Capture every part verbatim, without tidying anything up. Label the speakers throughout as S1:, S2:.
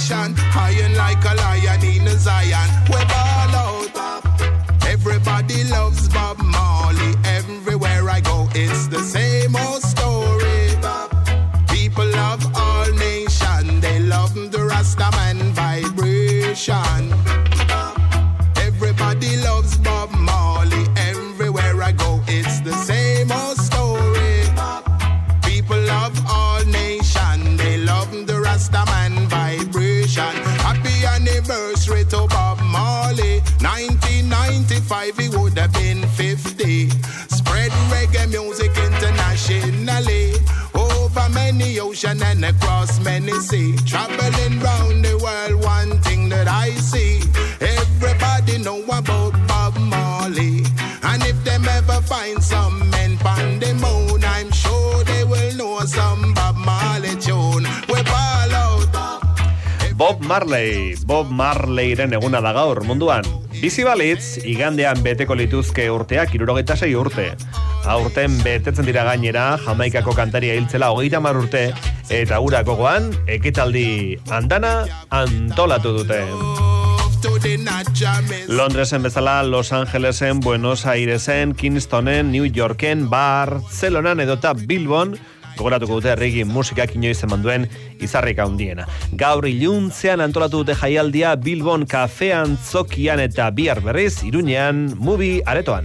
S1: nation, iron like a lion in a Zion. We ball out. Everybody loves Bob Marley. Everywhere I go, it's the same old story. People of all nations, they love the Rastaman vibration. Everybody loves Bob Marley. Everywhere I go, it's the same old story. People of all nations, they love the Rastaman vibration. Happy anniversary to Bob Marley. nineteen ninety-five, he would have been fifty. Spread reggae music internationally, over many oceans and across many seas. Traveling round the world, one thing that I see, everybody know about Bob Marley. And if them ever find some men on the moon, I'm sure they will know some Bob Marley tune. We ball out.
S2: Bob Marley, Bob Marleyren eguna da gaur munduan. Bizi balitz, igandean beteko lituzke urteak hirurogeita sei urte. Aurten betetzen dira gainera, Jamaikako kantaria hiltzela hogeita hamar urte, eta ura gogoan, ekitaldi andana antolatu dute. Londresen bezala, Los Angelesen, Buenos Airesen, Kingstonen, New Yorken, Barcelonan edota Bilbon, gogoratuko dute reggae musikak inoiz eman duen izarrik handiena. Gaur iluntzean antolatu dute jaialdia Bilbon kafean zokian eta bihar berriz Iruñean Movie aretoan.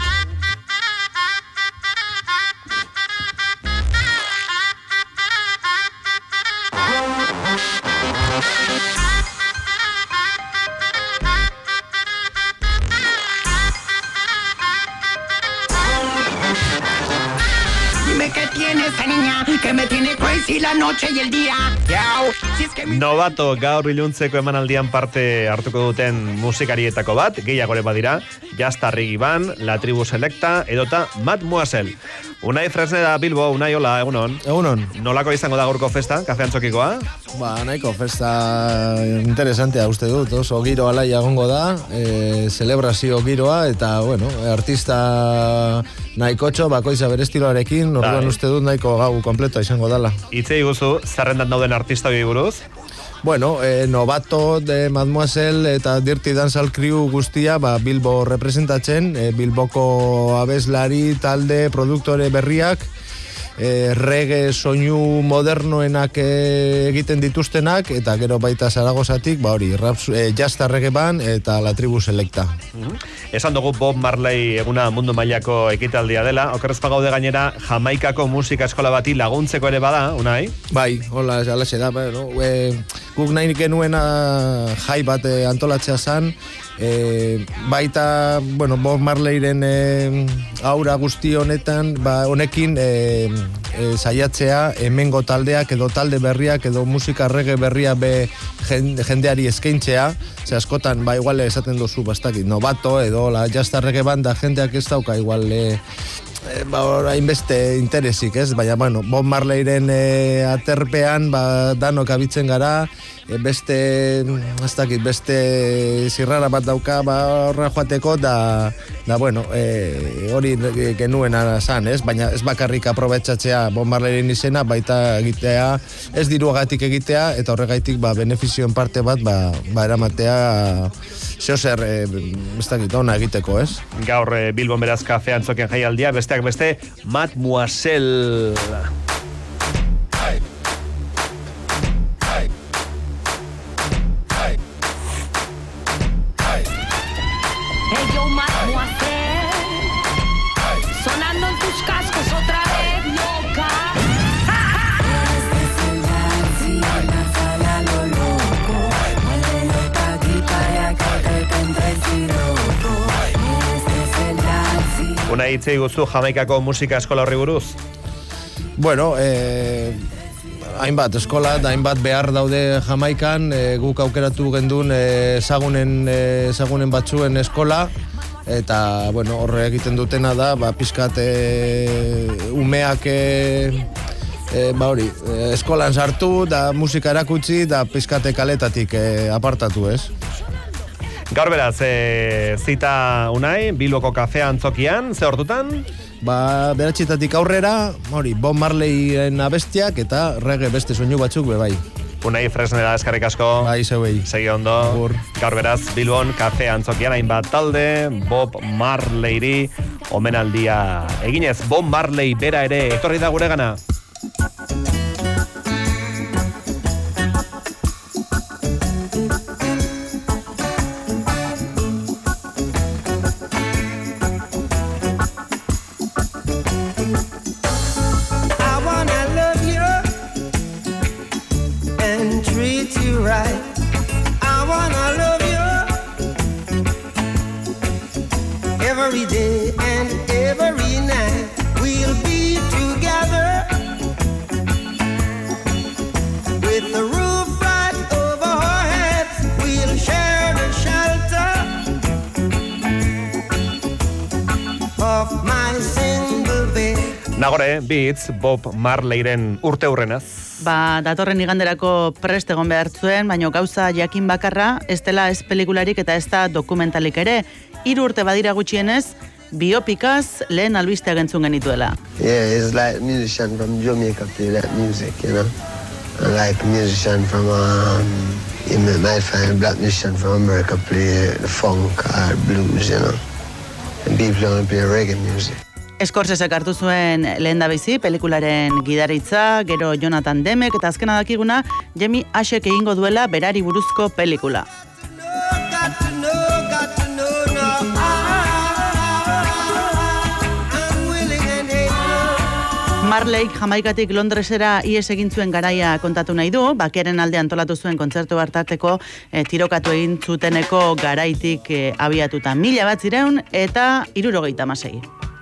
S3: Que me tiene crazy la noche y el día. Si es que mi...
S2: Novato gaur iluntzeko emanaldian parte hartuko duten musikarietako bat, gehiagore badira, Jasta Rigiban, La Tribu Selecta, edota Mademoiselle. Unai Fresneda Bilbo, Unai, hola, egunon.
S4: Egunon.
S2: Nolako izango da gaurko festa, kafean txokikoa?
S4: Ba, nahiko festa interesantea uste dut, oso giro alaia egongo da, e, celebrazio giroa, eta, bueno, artista nahikotxo, bakoitza bere estiloarekin, orduan uste dut nahiko gau kompleto izango dala.
S2: Itzei guzu, zerrendan dauden artista hori buruz?
S4: Bueno, eh, Novato de Mademoiselle eta Dirty Dancehall Crew guztia ba, Bilbo representatzen, eh, Bilboko abeslari, talde, produktore berriak, eh, reggae soinu modernoenak eh, egiten dituztenak, eta gero baita Zaragozatik, ba hori, rap, eh, Jasta Reggae Band eta La Tribu Selecta.
S2: Mm-hmm. Esan dugu Bob Marley eguna mundu mailako ekitaldia dela, okerrezpa gaude gainera Jamaikako musika eskola bati laguntzeko ere bada, Unai?
S4: Bai, hola, alaxe da, bueno, e, guk nahi genuena jai bat e, antolatzea zan, e, baita, bueno, Bob Marleyren e, aura guzti honetan, ba, honekin e, e, saiatzea hemengo taldeak edo talde berriak edo musika reggae berria be jendeari eskaintzea, ze askotan, ba, igual esaten dozu bastakit, Novato edo la Jasta Reggae Band da jendeak ez dauka igual e, e, ba, hainbeste interesik, ez? Baina, bueno, Bob Marleyren e, aterpean, ba, danok abitzen gara, e, beste, ez dakit, beste zirrara bat dauka, ba, horra joateko, da, da bueno, e, hori genuen zan, ez? Baina ez bakarrik aprobetxatzea Bob Marleyren izena, baita egitea, ez diruagatik egitea, eta horregaitik, ba, benefizioen parte bat, ba, ba eramatea, zeo zer, e, ez dakit, ona egiteko, ez?
S2: Gaur e, Bilbon beraz kafean zoken jaialdia, besteak beste, Mademoiselle. Una hitzei guzu Jamaikako musika eskola horri buruz?
S4: Bueno, eh, hainbat eskola, hainbat behar daude Jamaikan, eh, guk aukeratu gendun eh, ezagunen, eh, ezagunen batzuen eskola, eta bueno, horre egiten dutena da, ba, pizkat eh, umeak eh, eh, ba hori, eh, eskolan sartu, da musika erakutsi, da pizkate kaletatik eh, apartatu, ez?
S2: Gaur beraz, e, zita Unai, Bilboko kafea antzokian, ze hortutan?
S4: Ba, beratxitatik aurrera, hori, Bob Marleyren abestiak eta reggae beste soinu batzuk be bai.
S2: Unai Fresneda eskarrik asko.
S4: Bai, zeuei.
S2: Segi ondo.
S4: Agur.
S2: Gaur beraz, Bilbon, kafe antzokian hainbat talde, Bob Marleyri omenaldia eginez. Bob Marley bera ere etorri da gure gana. Nagore, Beats, Bob Marleyren urte hurrenaz.
S5: Ba, datorren iganderako prest egon behar zuen, baina gauza jakin bakarra, ez dela ez pelikularik eta ez da dokumentalik ere. Hiru urte badira gutxienez, biopikaz lehen albistea gentzun genituela.
S6: Yeah, it's like musician from Jamaica play that music, you know. And like musician from, um, you might find black musician from America play the funk or blues, you know. And people only play reggae music.
S5: Scorsese hartu zuen lehen da bizi, pelikularen gidaritza, gero Jonathan Demek, eta azkena dakiguna, Jamie Ashek egingo duela berari buruzko pelikula. Marley Jamaikatik Londresera ihes egin zuen garaia kontatu nahi du, bakearen alde antolatu zuen kontzertu hartarteko e, tirokatu egin zuteneko garaitik e, abiatuta mila bat zireun eta hirurogeita hamasei.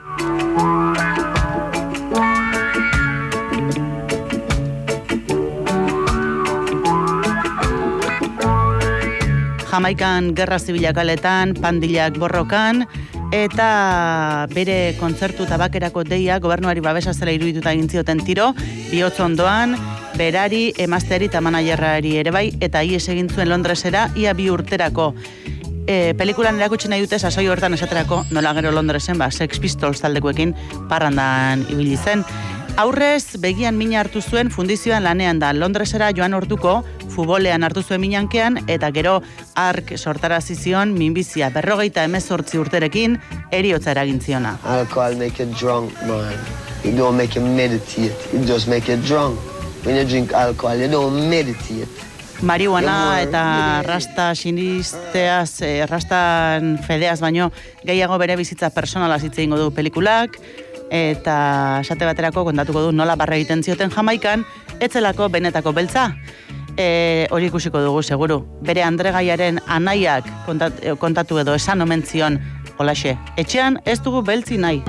S5: Jamaikan gerra zibila kaletan, pandilak borrokan, eta bere kontzertu tabakerako deia gobernuari babesa zela irudituta egin zioten tiro, bihotz ondoan, berari, emazteari eta managerrari ere bai, eta ihes egin zuen Londresera ia bi urterako. E, pelikulan erakutsi nahi dute sasoi hortan esaterako nola gero Londresen, ba, Sex Pistols taldekoekin parrandan ibili zen. Aurrez, begian mina hartu zuen fundizioan lanean da. Londresera joan orduko, futbolean hartu zuen minankean, eta gero ark sortarazi zion minbizia berrogeita hemezortzi urterekin heriotza eragin ziona.
S6: Alcohol make you drunk, man. It don't make you meditate. It just make you drunk. When you drink alcohol, you don't meditate.
S5: Marihuana eta rasta sinisteaz, eh, rastan fedeaz baino gehiago bere bizitza personalaz hitz egingo du pelikulak, eta esate baterako kontatuko du nola barra egiten zioten Jamaikan, etzelako benetako beltza. E, hori ikusiko dugu, seguru. Bere Andregaiaren anaiak kontat, kontatu edo esan omen zion, holaxe, etxean ez dugu beltzi nahi.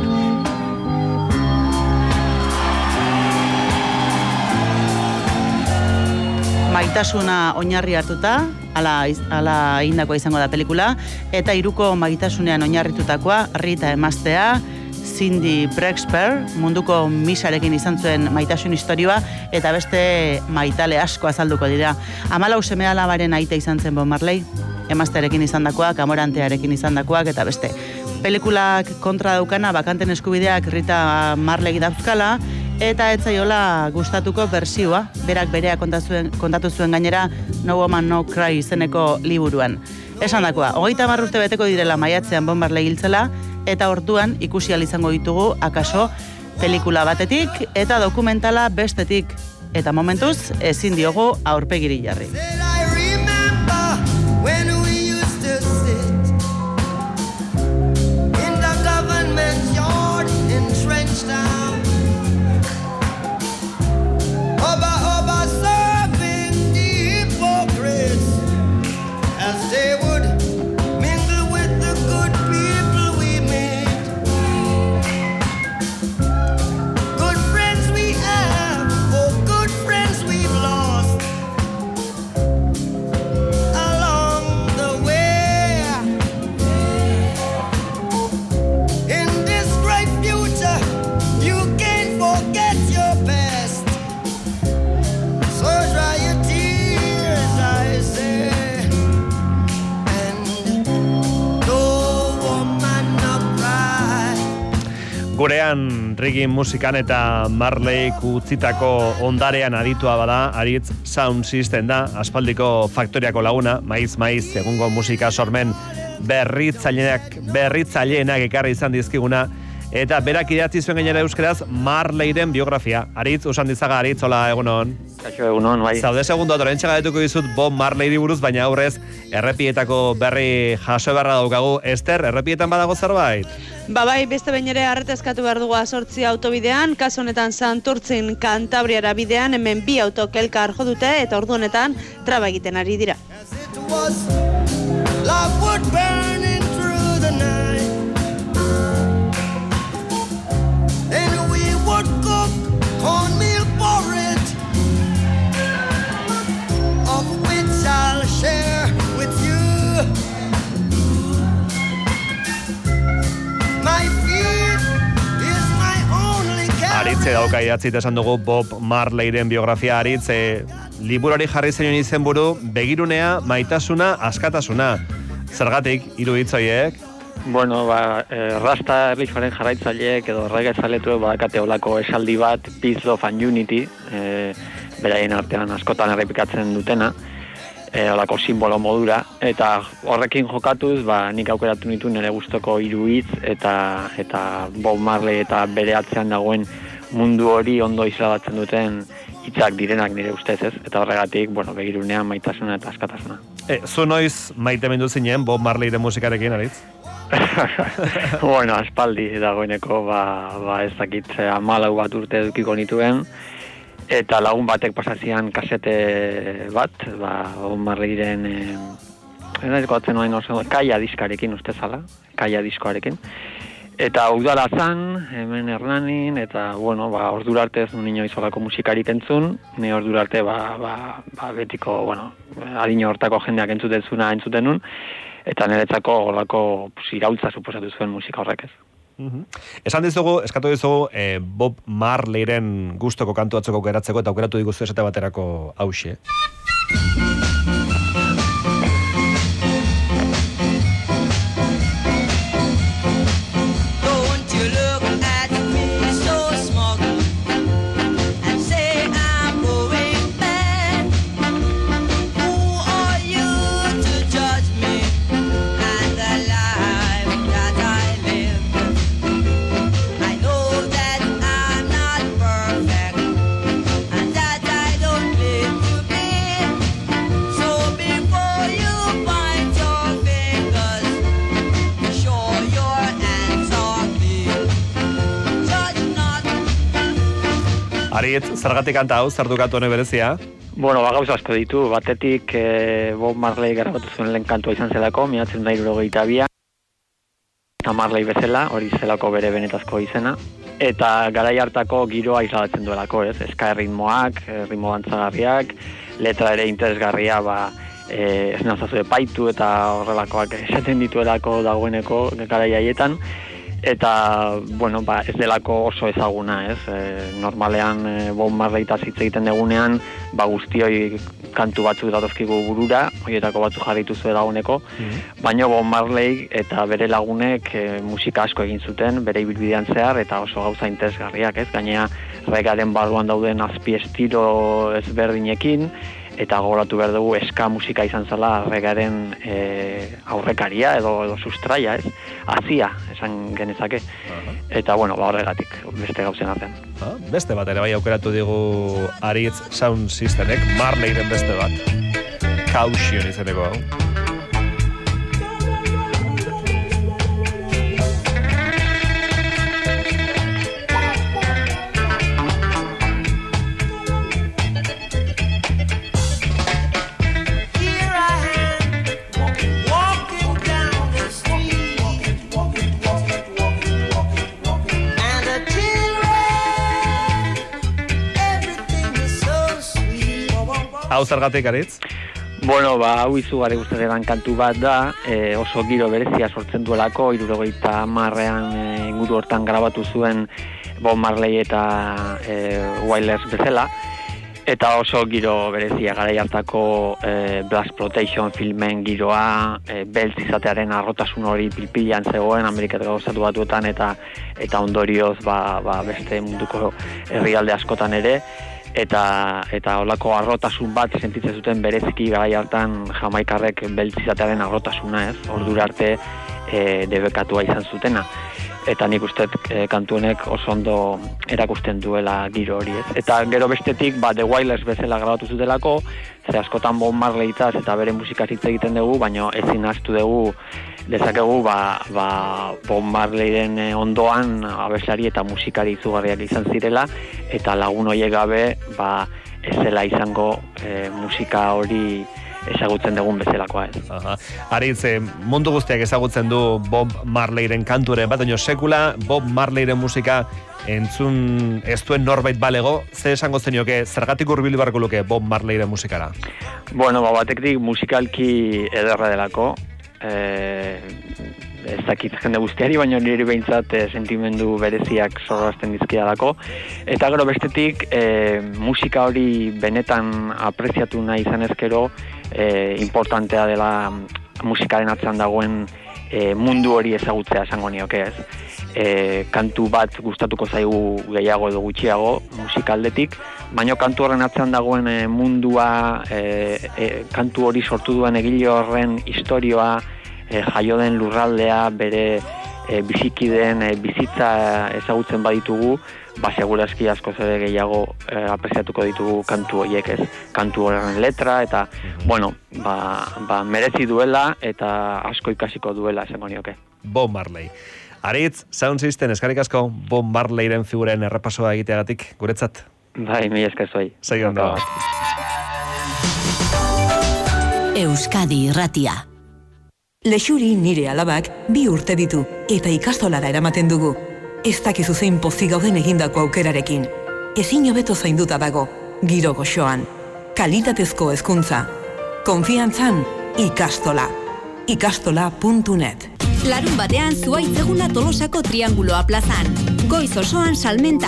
S5: Maitasuna oinarri hartuta, ala, ala indakoa izango da pelikula, eta hiruko maitasunean oinarritutakoa, Rita emaztea, Cindy Brexper, munduko misarekin izan zuen maitasun historioa, eta beste maitale asko azalduko dira. Hamalau seme alabaren aita izan zen Bob Marley, emaztearekin izandakoak, amorantearekin izandakoak, eta beste. Pelikulak kontra daukana, bakanten eskubideak Rita Marley dauzkala, eta etzaiola gustatuko bersioa, berak berea kontatu zuen, kontatu zuen gainera No Woman No Cry izeneko liburuan. Esan dakoa, hogeita hamar urte beteko direla maiatzean Bob Marley hiltzela, eta orduan ikusi ahal izango ditugu akaso pelikula batetik eta dokumentala bestetik, eta momentuz ezin diogu aurpegiri jarri.
S2: Gurean reggae musikan eta Marley utzitako ondarean aditua bada, Aritz Sound System da, aspaldiko faktoriako laguna, maiz maiz egungo musika sormen berritzaileak berritzaileenak ekarri izan dizkiguna, eta berak idatzi zuen gainera euskeraz Marleyren biografia. Aritz, usan dizaga, Aritz, hola, egunon.
S7: Kaixo, egunon, bai.
S2: Zaude segundo, torentxe gaituko dizut Bob Marleyri buruz, baina aurrez, errepietako berri jaso beharra daukagu. Ester, errepietan badago zerbait?
S8: Ba bai, beste behin ere arretezkatu behar dugu azortzi autobidean, kasu honetan Santurtzin Kantabriara bidean, hemen bi auto elkar jo dute, eta ordu honetan traba egiten ari dira.
S9: Cornmeal porridge, of which I'll share with you. My feet is my only care.
S2: Aritze dauka idatzit esan dugu Bob Marleyren biografia. Aritz, e, liburari jarri zenion izenburu, begirunea, maitasuna, askatasuna. Zergatik, hiru hitz horiek?
S7: Bueno, ba, eh, Rasta erlijioaren jarraitzaileek edo reggae zaletuek badakate olako esaldi bat, Peace, Love and Unity, eh, beraien artean askotan errepikatzen dutena, eh, olako simbolo modura, eta horrekin jokatuz, ba, nik aukeratu nitu nire gustoko hiru hitz, eta, eta Bob Marley eta bere atzean dagoen mundu hori ondo islabatzen duten hitzak direnak nire ustez, ez? Eta horregatik, bueno, begirunean maitasuna eta askatasuna.
S2: E, zu noiz maite mendu zinen Bob Marleyren musikarekin, Aritz?
S7: Bueno, aspaldi dagoeneko, ba, ba ez dakit hamalau bat urte edukiko nituen, eta lagun batek pasazian kasete bat, ba, Bob Marleyren, eh, eraizko atzen noen oso, Kaia diskarekin uste zala, Kaia diskoarekin. Eta udala zan, hemen Hernanin, eta, bueno, ba, ordura arte ez nun inoiz olako musikarik entzun, ne ordura arte, ba, ba, ba, betiko, bueno, adino hortako jendeak entzuten zuna entzuten nun, eta niretzako olako pues, iraultza suposatu zuen musika horrek ez.
S2: Uh-huh. Esan dizugu, eskatu dizugu, eh, Bob Marleyren gustoko kantu atzoko geratzeko, eta aukeratu diguzu esate baterako hauxe. Aritz, zergatik kanta hau, zer dukatu hone berezia?
S7: Bueno, ba, gauza asko ditu, batetik eh, Bob Marley grabatu zuen lehen kantua izan zelako, mila bederatziehun eta hirurogeita bian, eta Marley bezala, hori zelako bere benetazko izena, eta garai hartako giroa islatzen duelako, ez? Eska erritmoak, ritmo dantzagarriak, letra ere interesgarria, ba, eh, ez nazazu epaitu eta horrelakoak esaten dituelako dagoeneko garai haietan. Eta, bueno, ba, ez delako oso ezaguna, ez? E, normalean, e, Bob Marley hitz egiten degunean, ba, guztioi kantu batzuk datozkigu burura, horietako batzuk jarritu zuen dagoeneko, mm-hmm. baina Bob Marley eta bere lagunek e, musika asko egin zuten, bere ibilbidean zehar, eta oso gauza interesgarriak, ez? Gainea, reggaearen barruan dauden azpi estilo ezberdinekin, eta gogoratu behar dugu eska musika izan zela reggaearen e, aurrekaria edo, edo sustraia, ez? Azia, esan genezake. Uh-huh. Eta, bueno, ba horregatik, beste gauzen artean.
S2: Ah, beste bat ere bai aukeratu digu Aritz Sound Systemek, Marleyren beste bat. Caution izeneko hau. Hau zergatik, Aritz?
S7: Bueno, ba, hau izugarri gustatzen kantu bat da, e, oso giro berezia sortzen duelako, hirurogeita hamarrean e, inguru hortan grabatu zuen Bob Marley eta e, Wailers bezala, Eta oso giro berezia garai hartako e, Blast Protection filmen giroa, e, beltz izatearen arrotasun hori pilpilan zegoen Ameriketako Estatu Batuetan eta eta ondorioz ba, ba beste munduko herrialde askotan ere eta eta holako arrotasun bat sentitzen zuten bereziki garai hartan jamaikarrek beltz izatearen arrotasuna, ez? Ordura arte e, debekatua izan zutena. Eta nik uste e, kantuenek oso ondo erakusten duela giro hori, ez. Eta gero bestetik, ba, The Wailers bezala grabatu zutelako, ze askotan Bob Marleytaz eta bere musikaz hitz egiten dugu, baina ezin ahaztu dugu dezakegu ba, ba, Bob Marleyren ondoan abeslari eta musikari izugarriak izan zirela, eta lagun horiek gabe ba, ez zela izango e, musika hori ezagutzen dugun bezalakoa, ez.
S2: Aha. Aritz, eh, mundu guztiak ezagutzen du Bob Marleyren kanturen bat, baina sekula Bob Marleyren musika entzun ez duen norbait balego, ze esango zenioke, zergatik hurbildu beharko luke Bob Marleyren musikara?
S7: Bueno, ba, batetik musikalki ederra delako, eh, ez dakit jende guztiari, baina niri behintzat e, sentimendu bereziak zorrazten dizkiadako. Eta gero bestetik, e, musika hori benetan apreziatu nahi izan ezkero, e, importantea dela musikaren atzean dagoen e, mundu hori ezagutzea esango nioke, ez. E, kantu bat gustatuko zaigu gehiago edo gutxiago musikaldetik, baina kantu horren atzean dagoen e, mundua, e, e, kantu hori sortu duen egile horren historioa, E, jaio den lurraldea, bere e, bizikiden e, bizitza ezagutzen baditugu, ba segurazki asko ere gehiago e, apreziatuko ditugu kantu horiek, ez, kantu horren letra, eta, mm-hmm. bueno, ba, ba merezi duela eta asko ikasiko duela esango nioke.
S2: Bob Marley. Aritz, Sound System, eskerrik asko Bob Marleyren figuren errepasoa egiteagatik, guretzat.
S7: Bai, mi esker zuei.
S2: Segi ondo.
S10: Euskadi Irratia. Lexuri nire alabak bi urte ditu eta ikastolara eramaten dugu. Ez dakizu zein pozik gauden egindako aukerarekin. Ezin hobeto zainduta dago, giro goxoan. Kalitatezko hezkuntza. Konfiantzan, ikastola. ikastola puntu net.
S11: Larun batean zuaitzeguna Tolosako Trianguloa plazan. Goiz osoan salmenta